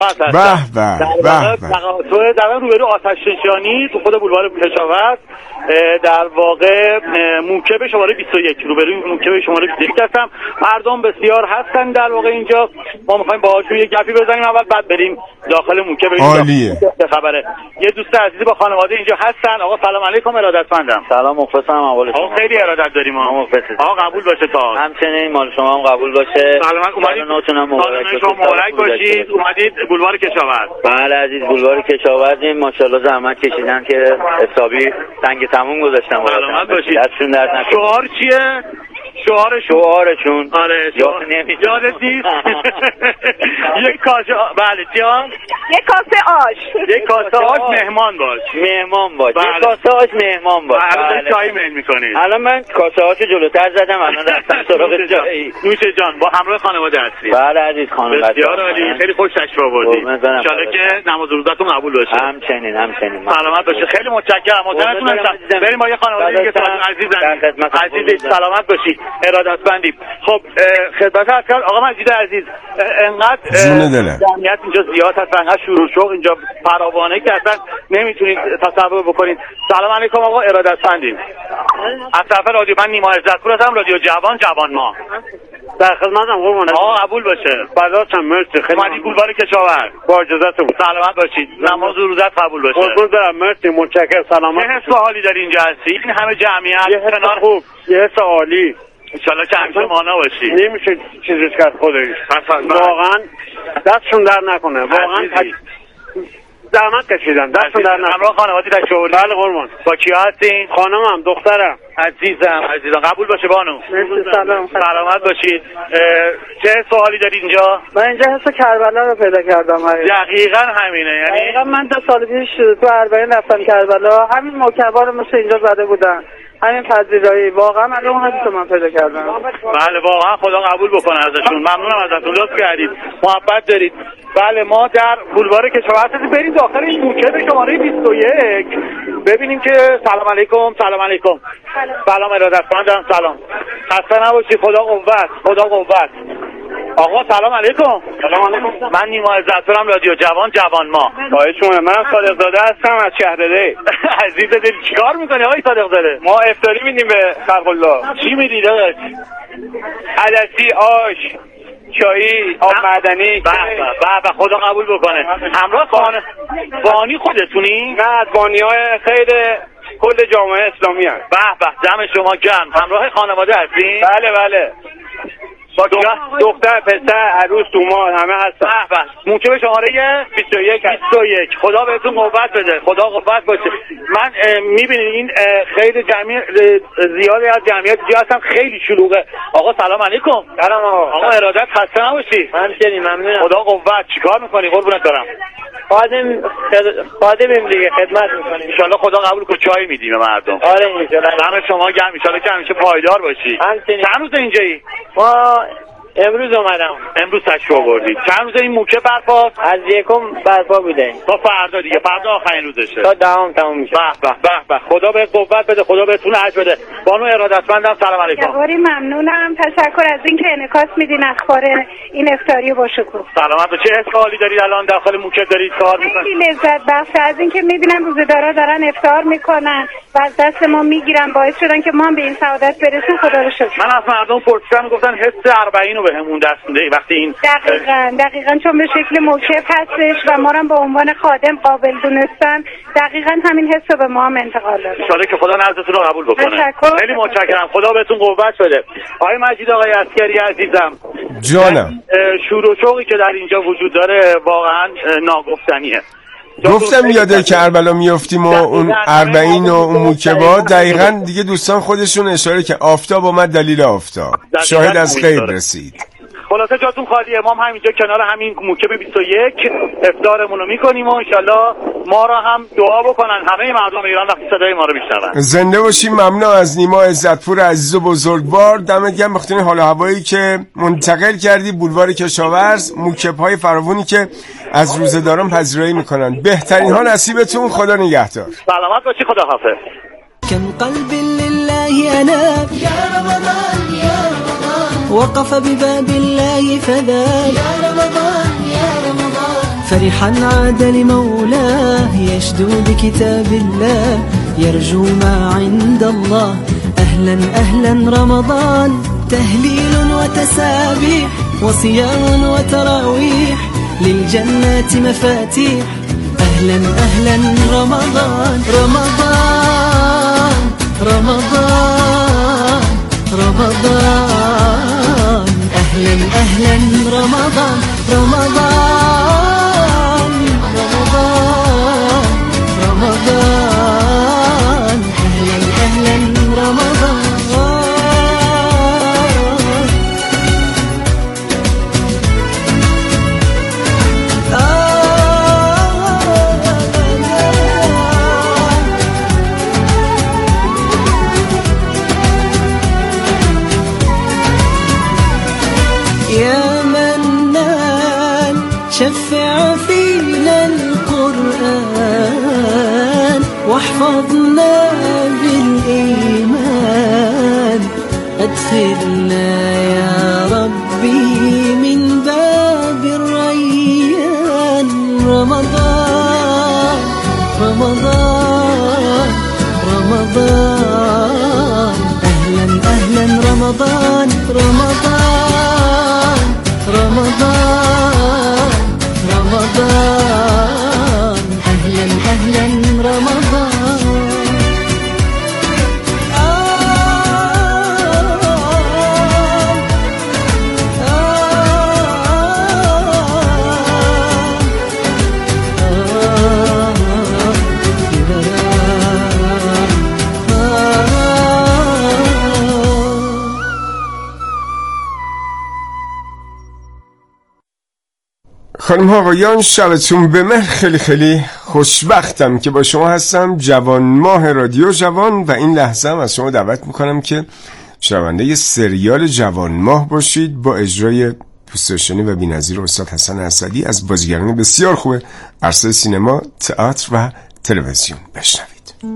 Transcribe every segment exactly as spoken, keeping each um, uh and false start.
به به به تو در روبرو آتش نشانی تو خود بولوار کشاورز، در واقع موکب شماره بیست و یک، روبروی موکب شماره بیست و یک هستم. مردم بسیار هستن در واقع اینجا. ما می‌خوایم باهاشون یه گپی بزنیم اول، بعد بریم داخل موکب. عالیه. چه خبره؟ یه دوست عزیزی با خانواده اینجا هستن. آقا سلام علیکم، ارادتمندم. سلام، مخلصم. اول شما. آقا خیلی ارادت داریم. ما مخلصیم. آقا قبول باشه تا. همچنین مال شما هم قبول باشه. سلامت اومدید. نوتونم مبارک باشه. شما مبارک باشید. اومدید بولوار کشاورز. بله عزیز، بولوار کشاورزیم. ماشاءالله زحمت کشیدن که حسابی سنگ تموم گذاشتن. سلامت باشید. دستشون درد نکنه. شعار چیه؟ شعارشون شعارشون آره یاد نمیاد. یادت نیست؟ یک کاسه بله جان، یک کاسه آش، یک کاسه آش مهمان باش. مهمان باش. یک کاسه آش مهمان باش. الان چای میل میکنید؟ الان من کاسه آش جلوتر زدم، الان رفتم سراغ چای. نوش جان. با همراه خانواده هستید؟ بله عزیز خانم. بسیار عالی، خیلی خوش تشریف آوردید. ان شاءالله که نماز و روزتون قبول باشه. همچنین همچنین. سلامت باشه. خیلی متشکرم. محترمتون هستم. بریم با یه خانواده دیگه عزیزم. عزیز سلامت باشید. ارادتمندیم. خب خدمت عسکر آقا مجید عزیز، انقدر جمعیت اینجا زیاد هست، انقدر شور و شوق اینجا فراوانه که اصلا نمیتونید تصور بکنید. سلام علیکم آقا، ارادتمندیم. از طرف رادیو من نیما عزتپور هستم، رادیو جوان جوان ما. در خدمتم قربان. آقا قبول باشه. فداتم. مرسی. خیلی اومدید بولوار کشاورز. با اجازهتون. سلامت باشید. نماز و روزت قبول باشه. قربون برم. مرسی، متشکرم. سلامت. چه حس و حالی داری اینجا هستی؟ این همه جمعیت کنار خوب، یه حس عالی. انشالله که همیشه مانا باشی. نمیشه چیزش کرد خودش. واقعا دستشون در نکنه. واقعا زحمت کشیدن. دستشون در نکنه. همراه خانواده تشریف آوردید؟ بله قربان. با کیا هستین؟ خانمم، دقیقم. عزیزم عزیزم قبول باشه بانو. سلام. سلامت باشید. چه سوالی دارید اینجا؟ من اینجا حس کربلا رو پیدا کردم. دقیقاً همینه. یعنی دقیقاً من دو سال پیش تو اربعین رفتم کربلا، همین موکبا رو مثل اینجا زده بودن، همین پذیرایی. واقعا من اون حسی من پیدا کردم. بله واقعا خدا قبول بکنه ازشون. ممنونم ازتون، لطف کردید، محبت دارید. بله ما در بولوار کشاورز بریم داخل این موکب شماره بیست و یک ببینیم که سلام علیکم. سلام علیکم. سلام ارادتمندم. سلام. خسته نباشید. خدا قوت. خدا قوت. آقا سلام علیکم. سلام علیکم. من نیما عزتپورم، رادیو جوان جوان ما. خواهش می‌کنم. منم صادق زاده هستم از شهرده. عزیز دل چیکار می‌کنی آقای صادق زاده؟ ما افطاری میدیم به خلق الله. چی میدید آقا؟ عدسی، آش، چایی، آب معدنی. به به به خدا قبول بکنه. همراه خانه بانی خودتونی؟ نه، از بانی‌های خیر کل جامعه اسلامی هست. به به دم شما گرم. همراه خانواده هستین؟ بله بله. با دختر، پسر، عروس، دوماد همه هستن. به به. موکب شماره بیست و یک بیست و یک. خدا بهتون قوت بده. خدا قوت باشه. من میبینید این خیلی جمعیت زیادی از جمعیت اینجا هستن، خیلی شلوغه. آقا سلام علیکم. سلام آقا. آقا ارادت، خسته نباشی. همچنین ممنونم. خدا قوت. چیکار میکنی قربونت برم؟ خادم خادمیم دیگه، خدمت میکنیم. ان شاءالله خدا قبول کنه. چای میدیم به مردم. آره ان شاءالله. دم شما گرم. ان شاءالله که همیشه پایدار باشی. همچنین. چند روز اینجایی؟ ما امروز اومدم. امروز تشریف آوردید. چند روز این موکب برپاست؟ از یکم برپا بوده. تا فردا دیگه. فردا آخرین روزشه. تا دهم تموم میشه. به به به به. خدا به قوت بده. خدا بهتون اجر بده. بانو ارادتمندم. سلام علیکم. جواری ممنونم. تشکر از اینکه انعکاس میدین اخبار این افطاری با شکوه. سلامت. چه حس حالی دارید الان داخل موکب دارید کار میکنید؟ خیلی لذت بخش از اینکه میبینم روزدارا دارن افطار میکنن و از دست ما میگیرن، باعث شدن که ما به این سعادت برسیم. خدا رو شکر. من از مردم پرسیدم گفتن حس اربعین رو بهمون دست میده وقتی این دقیقاً دقیقاً چون به شکل موکب هستش و ما رو به عنوان خادم قابل دونستن، دقیقاً همین حس رو به ما هم انتقال داد. ان شاءالله که خدا نزدتون رو قبول بکنه. تشکر. خیلی متشکرم. خدا بهتون قوت بده. آقای مجید، آقای عسکری عزیزم، جانم، شور و شوقی که در اینجا وجود داره واقعاً ناگفتنیه. گفتم یاده کربلا میافتیم و اون اربعین و اون موکبا دقیقاً دیگه دوستان خودشون اشاره که آفتاب اومد دلیل آفتاب، شاهد از غیب رسید. خلاصه جاتون خالیه. ما هم همینجا کنار همین موکب بیست و یک افطارمون رو میکنیم و انشالله ما را هم دعا بکنن همه مردم ایران وقتی صدای ما رو میشنون. زنده باشیم. ممنون از نیما عزتپور عزیز و بزرگوار. دمت گرم بخاطر حال و هوایی که منتقل کردی. بولوار کشاورز، موکب‌های فراوانی که از روزه‌داران پذیرایی میکنن. بهترین ها نصیبتون. خدا نگهدار. سلامت باشی. خدا حافظ. كم قلب لله أناب يا رمضان يا رمضان وقف بباب الله فذاب يا رمضان يا رمضان فرحا عاد لمولاه يشدو بكتاب الله يرجو ما عند الله. أهلا أهلا رمضان، تهليل وتسابيح وصيام وتراويح للجنات مفاتيح. أهلا أهلا رمضان رمضان رمضان رمضان. أهلا أهلا رمضان رمضان رمضان رمضان. أهلا أهلا رمضان. يا منان شفع فينا القرآن واحفظنا بالإيمان. أدخلنا يا ربي من باب الريان. رمضان رمضان رمضان. أهلا أهلا رمضان رمضان رمضان رمضان. أهلا أهلا رمضان. خانم ها آقایان، شبتون به مهر. خیلی خیلی خوشبختم که با شما هستم. جوان ماه رادیو جوان و این لحظه هم از شما دعوت میکنم که شنونده ی سریال جوان ماه باشید با اجرای دوستداشتنی و بی‌نظیر استاد حسن اسدی از بازیگران بسیار خوب عرصه سینما، تئاتر و تلویزیون. بشنوید.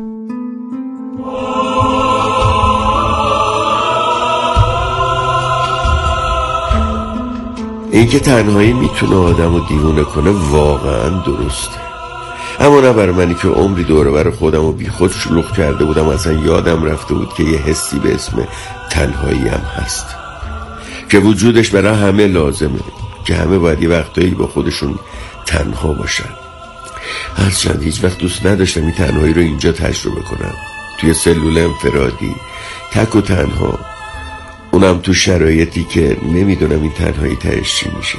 این که تنهایی میتونه آدم رو دیوونه کنه واقعا درسته، اما نه برای منی که عمری دوره بر خودم رو بی خود شلوغ کرده بودم. اصلا یادم رفته بود که یه حسی به اسم تنهایی هم هست که وجودش برای همه لازمه، که همه باید یه وقتایی با خودشون تنها باشن. هرچند هیچ وقت دوست نداشتم این تنهایی رو اینجا تجربه کنم، توی سلول انفرادی، تک و تنها، اونم تو شرایطی که نمیدونم این تنهایی تهش چی میشه،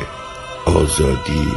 آزادی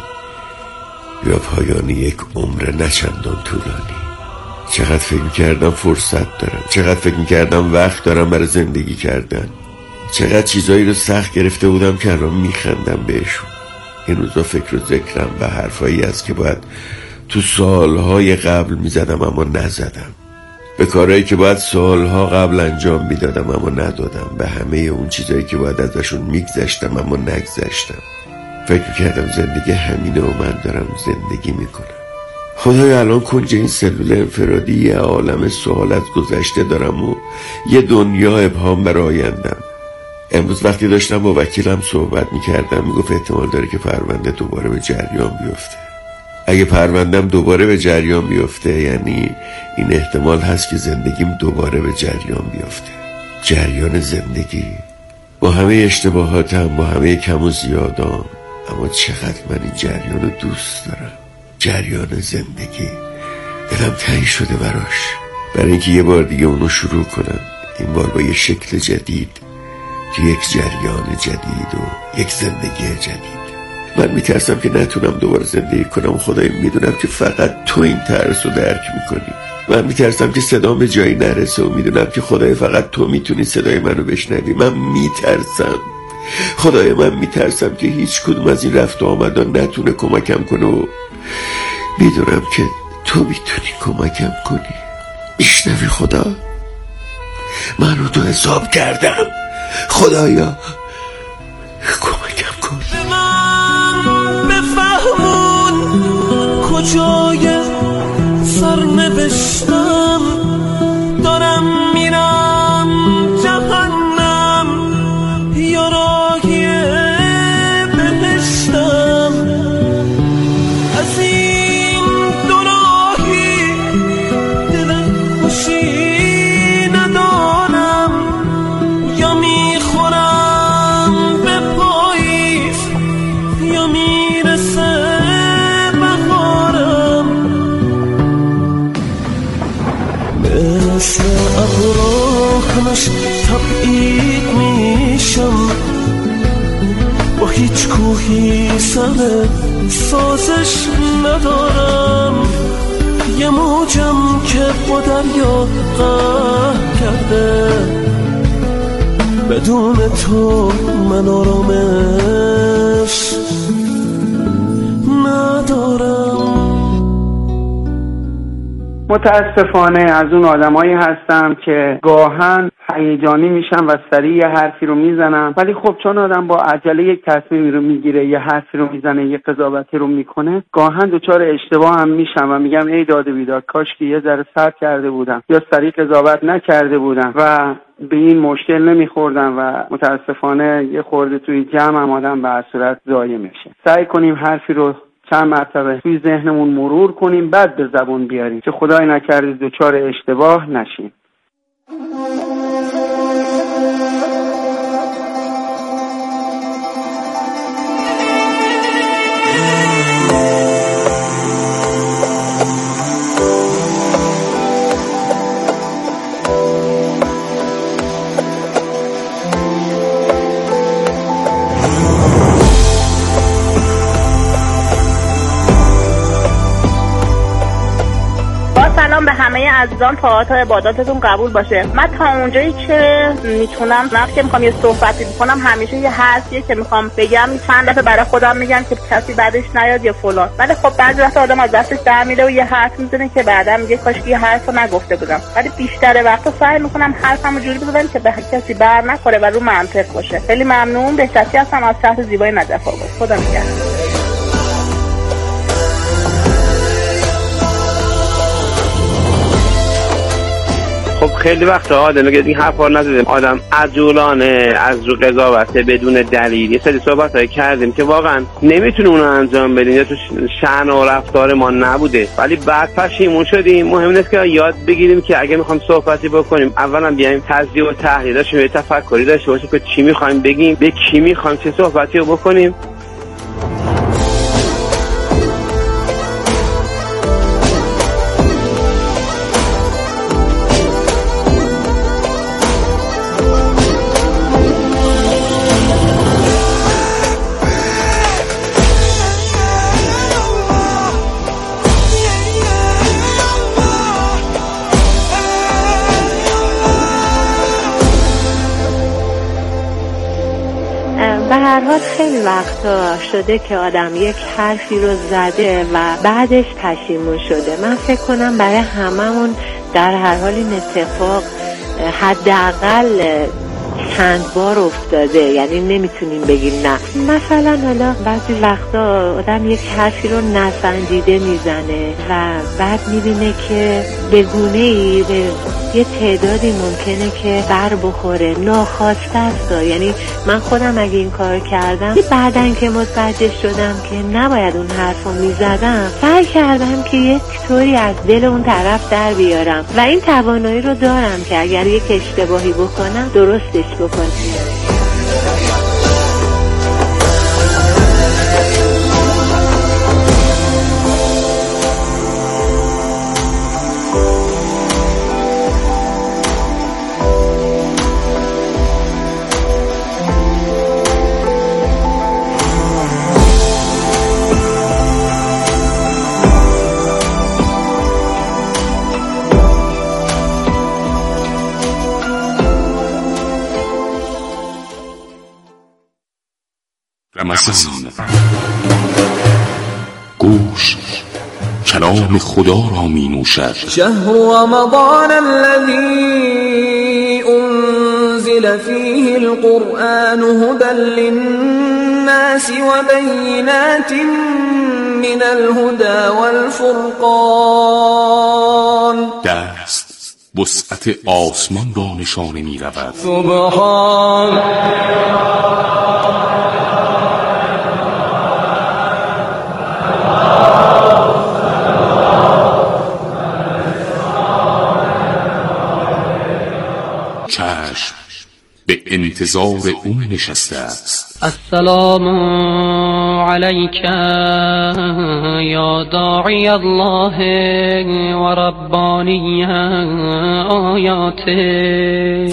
یا پایان یک عمر نچندان طولانی. چقدر فکر میکردم فرصت دارم، چقدر فکر میکردم وقت دارم برای زندگی کردن، چقدر چیزایی رو سخت گرفته بودم که الان میخندم بهشون. این روزا فکر و ذکرم و حرفایی هست که باید تو سالهای قبل میزدم اما نزدم، به کارهایی که باید سالها قبل انجام میدادم اما ندادم، به همه اون چیزایی که باید ازشون میگذشتم اما نگذشتم. فکر کردم زندگی همینه و من دارم زندگی میکنم. خدایا الان کنج این سلول انفرادی یه عالم سوال از گذشته دارم و یه دنیا ابهام بر آیندم. امروز وقتی داشتم با وکیلم صحبت میکردم میگفت احتمال داره که پرونده دوباره به جریان بیفته. اگه پروندم دوباره به جریان بیفته یعنی این احتمال هست که زندگیم دوباره به جریان بیفته. جریان زندگی با همه اشتباهاتم، با همه کم و زیادام، اما چقدر من این جریان رو دوست دارم. جریان زندگی دلم تنگ شده براش، برای اینکه یه بار دیگه اونو شروع کنم، این بار با یه شکل جدید، تو یک جریان جدید و یک زندگی جدید. من میترسم که نتونم دوباره زندگی کنم و خدای میدونم که فقط تو این ترس رو درک میکنی. من میترسم که صدام به جایی نرسه و میدونم که خدای فقط تو میتونی صدای منو بشنوی. من میترسم خدای، من میترسم که هیچ کدوم از این رفت و آمدان نتونه کمکم کنه و میدونم که تو میتونی کمکم کنی. میشنوی خدا؟ من رو تو حساب کردم، خدایا کمکم کن. بفهمون کجای سرنوشتم، دارم میرم جهنم یا راهی بهشتم. همش تبعید میشم، با هیچ کوهی سر سازش ندارم، یه موجم که با دریا قهر کرده، بدون تو من آرامش ندارم. متاسفانه از اون آدمایی هستم که گاهن هیجانی میشن و سریع یه حرفی رو میزنن، ولی خب چون آدم با عجله یک تصمیمی رو میگیره، یه حرفی رو میزنه، یه قضاوتی رو میکنه، گاهن دچار اشتباه هم میشم و میگم ای داد و بیداد، کاش که یه ذره صبر کرده بودم یا سریع قضاوت نکرده بودم و به این مشکل نمیخوردم و متاسفانه یه خورده توی جمع هم آدم به هر صورت ضایع میشه. سعی کنیم حرفی رو چند مرتبه توی ذهنمون مرور کنیم، بعد به زبون بیاریم که خدای نکرده دچار اشتباه نشیم. سلام به همه عزیزان، طاعات و عباداتتون قبول باشه. من تا اونجایی که میتونم، وقتی که میخوام یه صحبتی بکنم، همیشه یه حرفیه که میخوام بگم چند دفعه برای خودم میگم که کسی بعدش نیاد یا فلان، ولی خب بعضی وقت آدم از دستش در میره و یه حرف میزنه که بعدا میگه کاش که یه حرفو نگفته بودم، ولی بیشتر وقتا سعی میکنم حرفمو جوری بزنم که به کسی بر نخوره و رو منطق باشه. خیلی ممنون. بهتری هستم از شهر زیبای نجف آباد. خدا نگهدار. خب خیلی وقتا آدم میگه این حرفا رو نزدیم، آدم عجولانه از رو قضاوت بدون دلیل یه سری صحبتایی کردیم که واقعا نمیتونه اونو انجام بدیم یا تو شأن و رفتار ما نبوده، ولی بعد پشیمون شدیم. مهم نیست که یاد بگیریم که اگه میخوایم صحبتی بکنیم اولا بیایم تجزیه و تحلیل داشته باشیم، تفکری داشته باشیم که چی میخوایم بگیم، به کی میخوایم چه صحبتی رو بکنیم. به هر حال خیلی وقتا شده که آدم یک حرفی رو زده و بعدش پشیمون شده. من فکر کنم برای هممون در هر حال این اتفاق حداقل چند بار افتاده، یعنی نمیتونیم بگیم نه. مثلا حالا بعضی وقتا آدم یک حرفی رو نسنجیده میزنه و بعد میبینه که به گونه‌ای به یه تعدادی ممکنه که بر بخوره، ناخواسته است. یعنی من خودم اگه این کار کردم، بعدن که متوجه شدم که نباید اون حرفو میزدم، سعی کردم که یک طوری از دل اون طرف در بیارم و این توانایی رو دارم که اگر یک اشتباهی بکنم درستش بکنم. رمضان، گوش کلام خدا را می نوشد. شهر رمضان الذي انزل فيه القرآن هدى للناس وبينات من الهدى والفرقان. دست وسعت آسمان را نشانه می رود. سبحان چشم به انتظار او نشسته است. السلام علیک یا داعی الله و ربانی آیاته.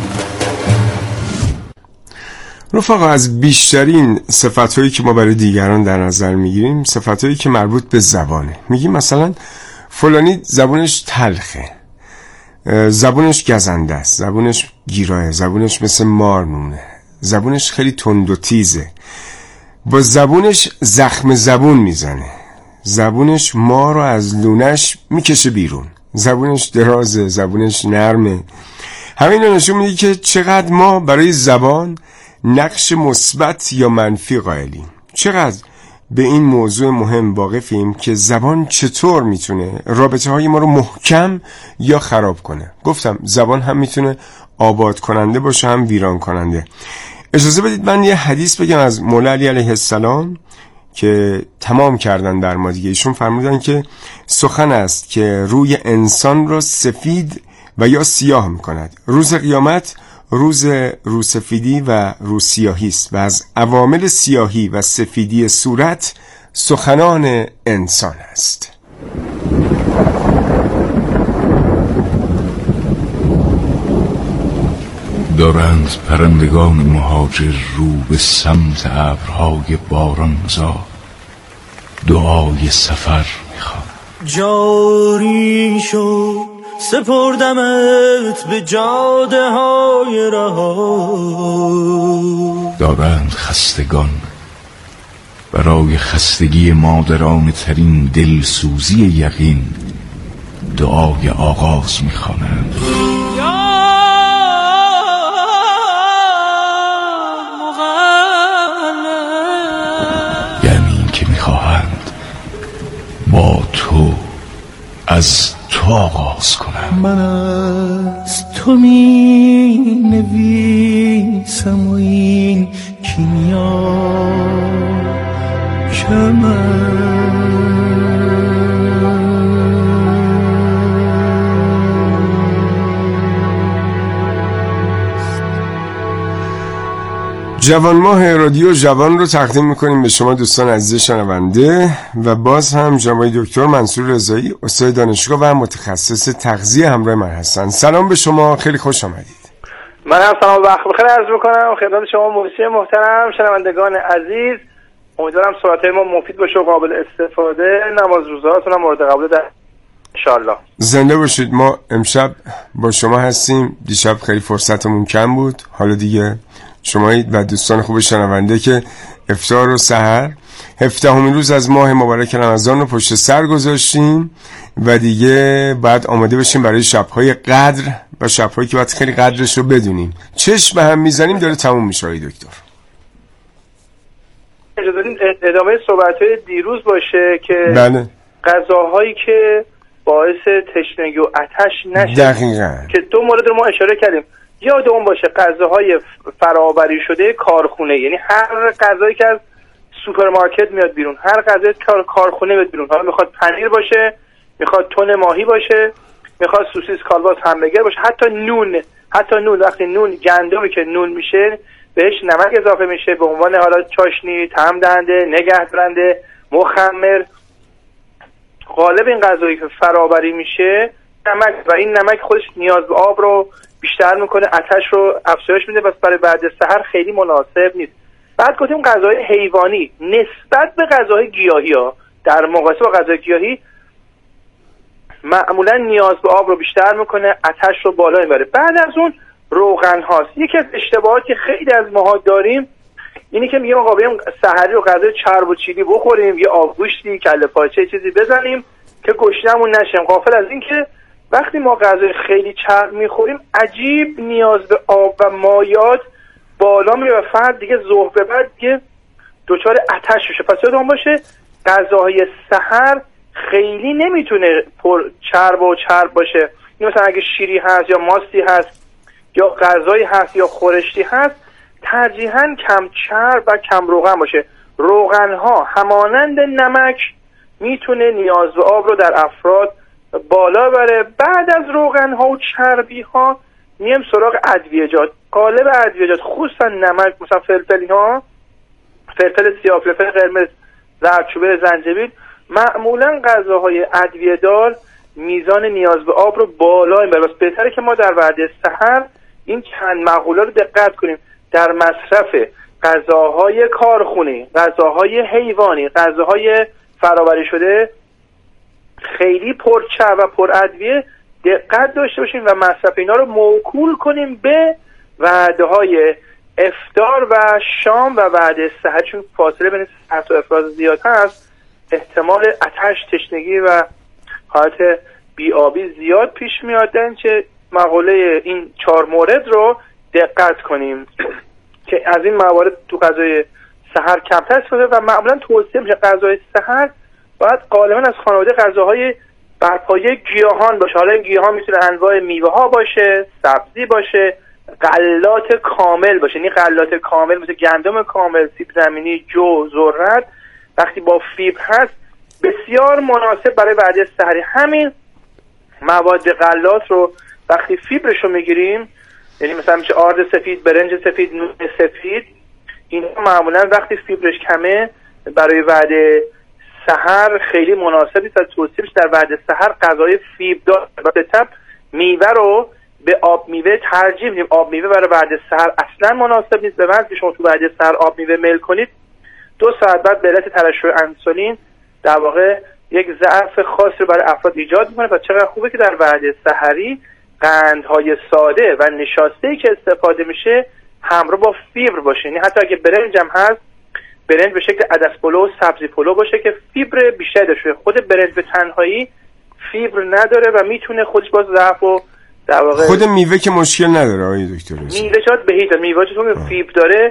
رفقا، از بیشترین صفت‌هایی که ما برای دیگران در نظر میگیریم صفت‌هایی که مربوط به زبانه. میگیم مثلا فلانی زبونش تلخه، زبونش گزنده است، زبونش گیراه، زبونش مثل مارمونه، زبونش خیلی تند و تیزه، با زبونش زخم زبون میزنه، زبونش ما رو از لونش میکشه بیرون، زبونش درازه، زبونش نرمه. همین رو نشون میده که چقدر ما برای زبان نقش مثبت یا منفی قائلیم، چقدر به این موضوع مهم واقفیم که زبان چطور میتونه رابطه های ما رو محکم یا خراب کنه. گفتم زبان هم میتونه آباد کننده باشه هم ویران کننده. اجازه بدید من یه حدیث بگم از مولا علی علیه السلام که تمام کردن در ما دیگه. ایشون فرمودن که سخن است که روی انسان را سفید و یا سیاه میکند. روز قیامت روز روسفیدی و روسیاهی است و از عوامل سیاهی و سفیدی صورت سخنان انسان است. دارند پرندگان مهاجر رو به سمت ابرهای بارانزا دعای سفر میخوان. جاری شد سپردمت به جاده های رها. دارند خستگان برای خستگی مادران ترین دلسوزی یقین دعای آغاز میخوانند. یعنی این که میخواهند با تو از تو آغاز کنم. من از تو می نویسم و این کیمیا کمر. جوان ماه رادیو جوان رو تقدیم میکنیم به شما دوستان عزیز شنونده و باز هم جناب دکتر منصور رضایی، استاد دانشگاه و متخصص تغذیه همراه من هستن. سلام به شما، خیلی خوش آمدید. من هم سلام و وقت بخیر عرض میکنم خدمت شما موسیقی محترم، شنوندگان عزیز. امیدوارم صحبت‌های ما مفید باشه و قابل استفاده. نماز روزهاتون هم مورد قبول در انشالله. زنده باشید. ما امشب با شما هستیم. دیشب خیلی فرصتمون کم بود، حالا دیگه شمایید و دوستان خوب شنونده که افطار و سحر هفدهمین روز از ماه مبارک رمضان رو پشت سر گذاشتیم و دیگه بعد آماده بشیم برای شب‌های قدر و شب‌هایی که باید خیلی قدرش رو بدونیم. چشم به هم میزنیم داره تموم میشه آقای دکتر. اجازه بدید ادامه صحبت‌های دیروز باشه که بله. غذاهایی که باعث تشنگی و آتش نشه. دقیقاً. که دو مورد رو ما اشاره کردیم. یادمون باشه غذاهای فرآوری شده کارخونه، یعنی هر غذایی که از سوپرمارکت میاد بیرون، هر غذایی که کارخونه میاد بیرون، حالا میخواد پنیر باشه، میخواد تن ماهی باشه، میخواد سوسیس کالباس همبرگر باشه، حتی نون، حتی نون وقتی نون گندمی که نون میشه بهش نمک اضافه میشه به عنوان حالا چاشنی، طعم دهنده، نگهدارنده، مخمر. غالب این غذایی که فرآوری میشه نمک و این نمک خودش نیاز به آب رو بیشتر میکنه، آتش رو افزایش میده، پس برای بعد سحر خیلی مناسب نیست. بعد گفتیم غذاهای حیوانی نسبت به غذاهای گیاهی ها در مقایسه با غذاهای گیاهی معمولا نیاز به آب رو بیشتر میکنه، آتش رو بالا میبره. بعد از اون روغن هاست. یکی از اشتباهاتی که خیلی از ماها داریم اینی که میگیم آقا بریم سحری رو غذای چرب و چیلی بخوریم، یه آبگوشتی، کله پاچه چیزی بزنیم که گشنمون نشیم، غافل از این که وقتی ما غذای خیلی چرب میخوریم عجیب نیاز به آب و مایات بالا میره و فرد دیگه ظهر به بعد دیگه دچار آتش میشه. پس یادمون باشه غذاهای سحر خیلی نمیتونه پر چرب و چرب باشه. این مثلا اگه شیری هست یا ماستی هست یا غذایی هست یا خورشتی هست ترجیحاً کم چرب و کم روغن باشه. روغن ها همانند نمک میتونه نیاز به آب رو در افراد بالا بره. بعد از روغن ها و چربی ها میم سراغ ادویجات. غالب ادویجات خصوصا نمک، مثلا فلفلی ها، فلفل سیاه، فلفل قرمز، زردچوبه، زنجبیل، معمولا غذاهای ادویه‌دار میزان نیاز به آب رو بالا میبره. بس بهتره که ما در وعده سحر این چند مقوله رو دقت کنیم. در مصرف غذاهای کارخونه‌ای، غذاهای حیوانی، غذاهای فرآوری شده خیلی پرچرب و پر ادویه دقت داشته باشیم و مصرف اینا رو موکول کنیم به وعده‌های افطار و شام و وعده سحر، چون فاصله بین سحر و افطار زیاد هست، احتمال آتش، تشنگی و حالت بی‌آبی زیاد پیش میاد. چه مقوله این چهار مورد رو دقت کنیم که از این موارد تو غذای سحر کمتر استفاده و معمولا توصیه میشه غذای سحر باید غالبا از خانواده غذاهای بر پایه گیاهان باشه. حالا این گیاهان میتونه انواع میوه ها باشه، سبزی باشه، غلات کامل باشه. یعنی غلات کامل مثل گندم کامل، سیب زمینی، جو، ذرت وقتی با فیبر هست بسیار مناسب برای وعده سحری. همین مواد غلات رو وقتی فیبرش رو میگیریم، یعنی مثلا میشه آرد سفید، برنج سفید، نون سفید، اینا معمولا وقتی فیبرش کمه برای وعده سحر خیلی مناسب نیست. توصیه میشه در وعده سحر غذای فیبر دار و به طب میوه رو به آب میوه ترجیح میدیم. آب میوه برای وعده سحر اصلا مناسب نیست. به وقتی شما تو وعده سحر آب میوه میل کنید، دو ساعت بعد به علت ترشح انسولین در واقع یک ضعف خاصی رو برای افراد ایجاد میکنه. و چقدر خوبه که در وعده سحری قندهای ساده و نشاسته‌ای که استفاده میشه همراه با فیبر باشه. یعنی حتی اگه برنج هم هست، برنج به شکل عدس پلو، سبزی پلو باشه که فیبر بیشتر داشته. خود برنج به تنهایی فیبر نداره و میتونه خودش باز ضعف و در واقع خود میوه که مشکل نداره آقای دکتر. میوه شاید به هیچ میوه چون فیبر داره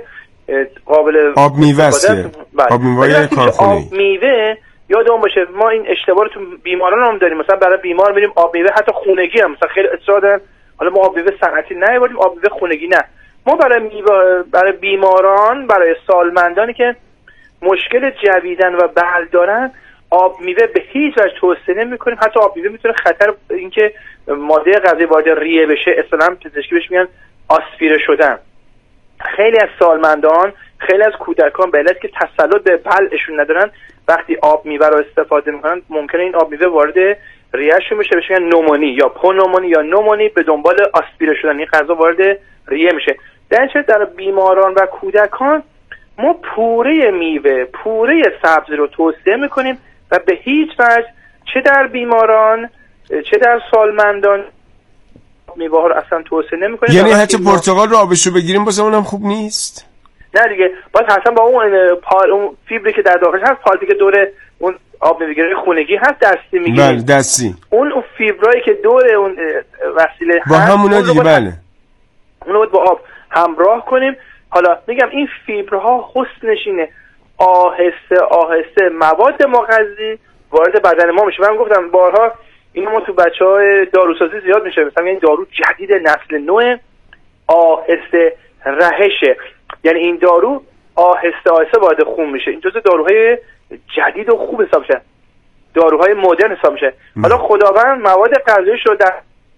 قابل آب میوه است. آب میوه کارخونه‌ای. آب میوه یادمون باشه ما این اشتباه رو تو بیماران هم داریم. مثلا برای بیمار میریم آب میوه، حتی خونگی هم مثلا خیلی اصرار دارن حالا ما آب میوه صنعتی نیاوردیم، آب میوه خونگی نه. ما برای میوه برای بیماران، برای سالمندانی که مشکل جویدن و بلع دارن آب میوه به هیچ وجه توصیه نمی‌کنیم. حتی آب میوه میتونه خطر اینکه ماده غذایی وارد ریه بشه، اصطلاحاً پزشکی بهش میگن آسپیره شدن. خیلی از سالمندان، خیلی از کودکان به علت که تسلط به بلعشون ندارن وقتی آب میوه رو استفاده میکنن ممکنه این آب میوه وارد ریهشون بشه، بهش میگن نومونی یا پونومونی یا نومونی، به دنبال آسپیره شدن این غذا وارد ریه میشه. در چه در بیماران و کودکان ما پوره میوه، پوره سبزی رو توصیه میکنیم و به هیچ وجه چه در بیماران چه در سالمندان میوه ها رو اصلا توصیه نمیکنیم. یعنی حتی پرتقال رو آبشو بگیریم باز اونم خوب نیست؟ نه دیگه، باید حتما با اون پال اون فیبری که در داخلش هست، پالتی که دور اون آب میگیره خونگی هست دستی میگیره. بله دستی. اون اون فیبرایی که دور اون وسیله با هست با همونا دیگه بله. اون رو با آب همراه کنیم. حالا میگم این فیبرها حسنش اینه آهسته آهسته مواد مغذی وارد بدن ما میشه. من گفتم بارها اینو ما تو بچهای داروسازی زیاد میشه، مثلا این دارو جدید نسل نو آهسته رهشه، یعنی این دارو آهسته آهسته وارد خون میشه. این جزء داروهای جدید و خوب حساب میشه، داروهای مدرن حساب میشه. حالا خداوند مواد غذاییش رو در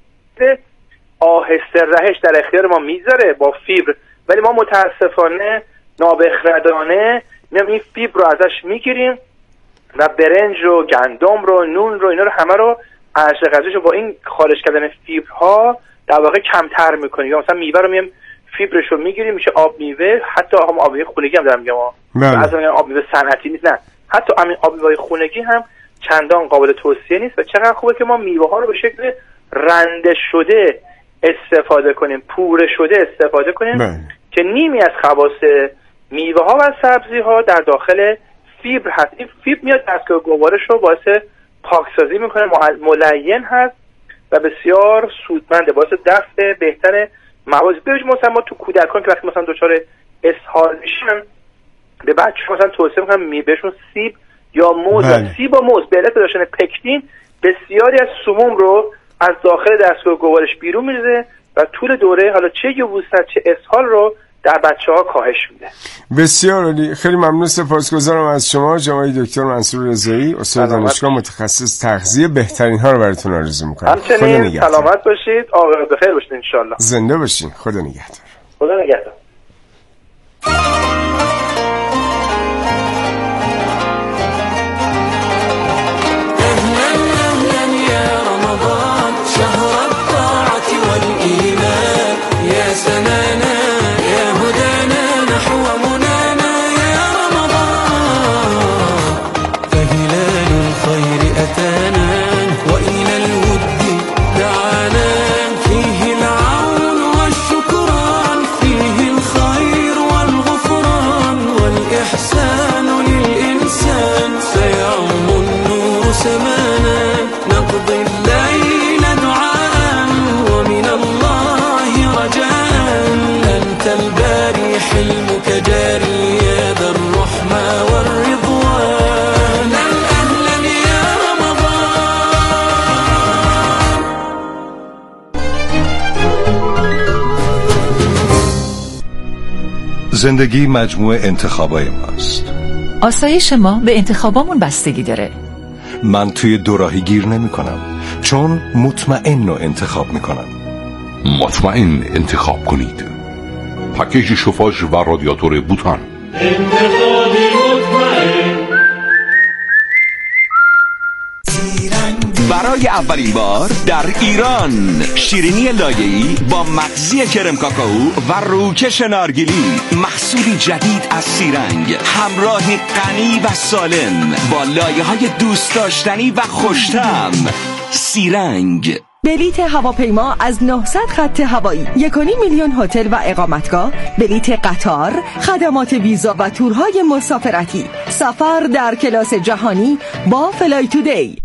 آهسته رهش در اختیار ما میذاره با فیبر، ولی ما متاسفانه نابخردانه این فیبر رو ازش میگیریم و برنج رو، گندم رو، نون رو، اینا رو همه رو ارزش غذاییش رو با این خارج کردن فیبرها در واقع کمتر میکنیم. یا مثلا میوه رو میم فیبرش رو میگیریم میشه آب میوه، حتی هم آب میوه خونگی هم دارم میگم مثلا آب میوه صنعتی نیست، نه حتی همین آب میوه خونگی هم چندان قابل توصیه نیست. و چقدر خوبه که ما میوه ها رو به شکل رنده شده استفاده کنیم، پوره شده استفاده کنیم بله. که نیمی از خواص میوه ها و سبزی ها در داخل فیبر هست. این فیبر میاد دستگاه گوارش رو باعث پاکسازی میکنه، ملین هست و بسیار سودمنده، باعث دفع بهتر مواد. ببینید مثلا ما تو کودکان که وقتی مثلا دچار اسهال میشن به بچه مثلا توصیه میکنم می بهشون سیب یا موز، سیب و موز به علت داشتن پکتین بسیاری از سموم رو از داخل دستگاه گوارش بیرون میریزه و طول دوره حالا چه یبوست چه اسهال رو در بچه‌ها کاهش میده. بسیار عالی، خیلی ممنون، سپاسگزارم از شما جناب دکتر منصور رضایی، استاد دانشگاه متخصص تغذیه. بهترین ها رو براتون آرزو می‌کنم. همچنین سلامت باشید، عاقبت بخیر باشید ان شاء الله. زنده باشین. خدا نگهدار. خدا نگهدار. سمانا نقضي الليل دعاء ومن الله رجاء أنت الباري حلمك جاري يا ذا الرحمة والرضوان أهلا يا رمضان. زندگی مجموعه انتخابای ماست. آسایش ما به انتخابامون بستگی داره. من توی دوراهی گیر نمی کنم چون مطمئن رو انتخاب می کنم. مطمئن انتخاب کنید. پکیج شوفاژ و رادیاتور بوتان. انتخابی مطمئن. برای اولین بار در ایران شیرینی لایه‌ای با مغزی کرم کاکائو و روکش نارگیلی، محصولی جدید از سیرنگ، همراهی غنی و سالم با لایه‌های دوست داشتنی و خوش‌طعم. سیرنگ. بلیت هواپیما از نهصد خط هوایی، یک و نیم میلیون هتل و اقامتگاه، بلیت قطار، خدمات ویزا و تورهای مسافرتی، سفر در کلاس جهانی با فلای تودی.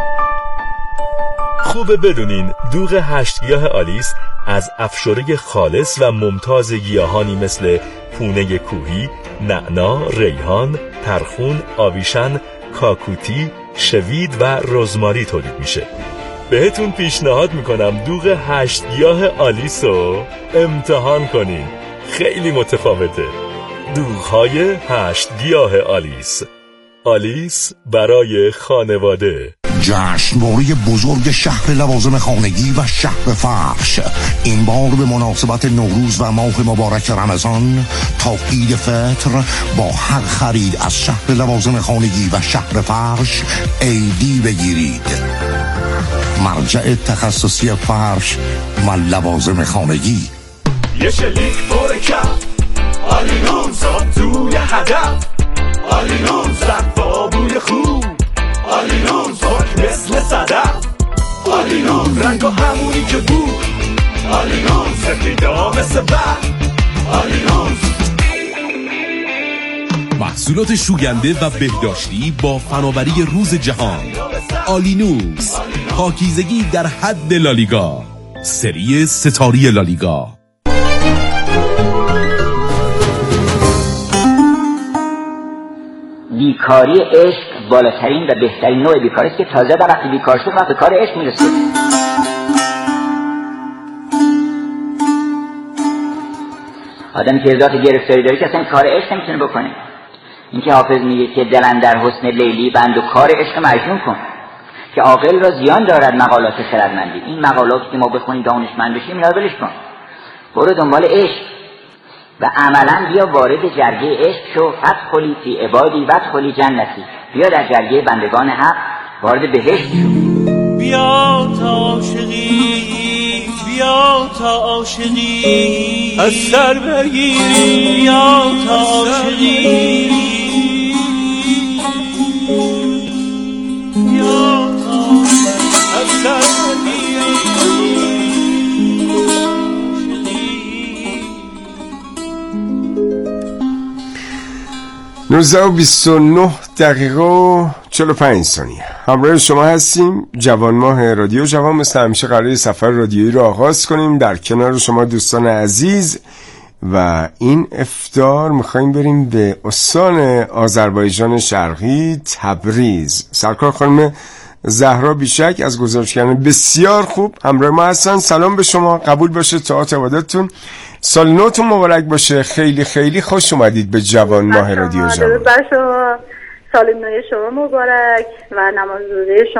خوبه بدونین دوغ هشت گیاه آلیس از افشاره خالص و ممتاز گیاهانی مثل پونه کوهی، نعنا، ریحان، ترخون، آویشن، کاکوتی، شوید و رزماری تولید میشه. بهتون پیشنهاد میکنم دوغ هشت گیاه آلیس رو امتحان کنین، خیلی متفاوته. دوغ‌های هشت گیاه آلیس، آلیس برای خانواده. جشنواره بزرگ شهر لوازم خانگی و شهر فرش این بار به مناسبت نوروز و ماه مبارک رمضان تا عید فطر با هر خرید از شهر لوازم خانگی و شهر فرش ایدی بگیرید. مرجع تخصصی فرش و لوازم خانگی. یه شلیک پر کف آلینون زاد توی هدف، آلینون زد بابوی خوب، آلینون زد مثل صدف، آلینون رنگ و همونی که بود، آلینون سفیدا مثل بر، آلینون. محصولات شوینده و بهداشتی با فناوری روز جهان. آلینوس، پاکیزگی در حد لالیگا، سری ستاری لالیگا. بیکاری عشق بالاترین و بهترین نوع بیکاری است که تازه در وقتی بیکار شد وقت به کار عشق میرسه. آدمی که ذات گرفتاری داره که اصلا کار عشق نمیتونه بکنه. اینکه حافظ میگه که دل اندر حسن لیلی بند و کار عشق مجنون کن، که عاقل را زیان دارد مقالات خردمندی. این مقالات که ما بخونیم دانشمند بشیم اینا رو ولش کن، برو دنبال عشق و عملا بیا وارد جرگه عشق شو. ادخلی فی عبادی وادخلی جنتی، بیا در جرگه بندگان حق وارد بهشت شو. بیا تا عاشقی، بیا تا عاشقی از سر بگیری، بیا تا عاشقی، بیا تا از سر نوزده و بیست و نه دقیقه و چهل و پنج ثانیه همراه شما هستیم. جوان ماه رادیو جوان مثل همیشه قراره سفر رادیویی رو آغاز کنیم در کنار شما دوستان عزیز، و این افطار میخواییم بریم به استان آذربایجان شرقی تبریز. سرکار خانم زهرا بیشک از گزارشگران بسیار خوب همراه ما هستن. سلام به شما، قبول باشه طاعت عبادتتون، سال نوتون مبارک باشه. خیلی خیلی خوش اومدید به جوان ماه رادیو جوان. درود بر شما، سال نو شما مبارک و نماز روزه